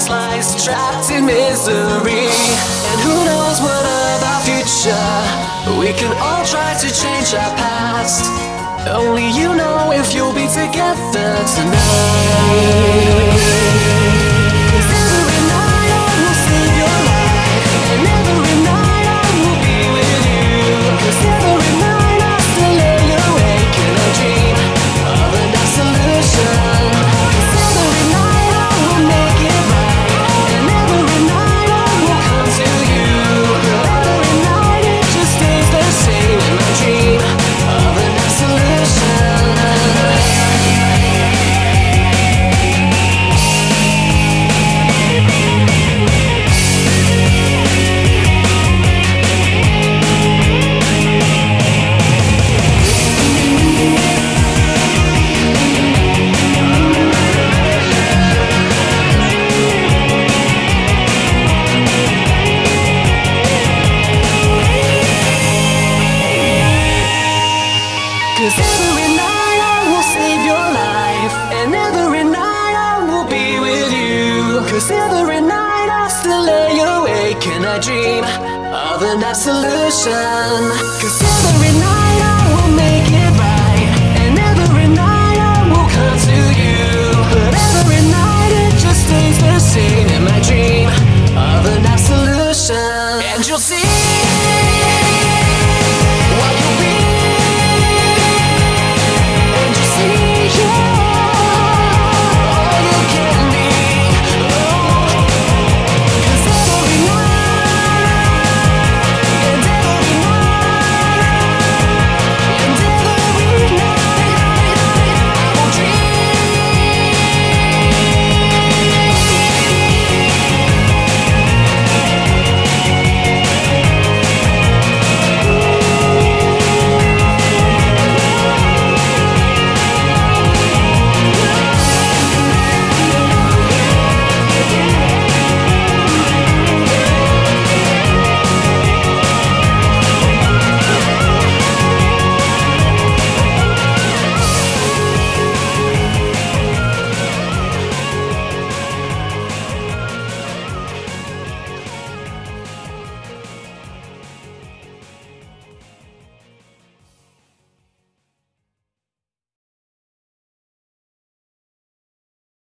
past lies trapped in misery. And who knows what of our future? We can all try to change our past. Only you know if you'll be together tonight. 'Cause every night I will save your life, and every night I will be with you. 'Cause every night I still lay awake and I dream of a nice solution. 'Cause every night I will make it right, and every night I will come to you. But every night it just stays the same in my dream of a nice solution. Cause every night I will save your life, and every night I will be with you. Cause every night I still lay awake and I dream of a nice solution. Cause every night I will make it right, and every night I will come to you. But every night it just stays the same in my dream.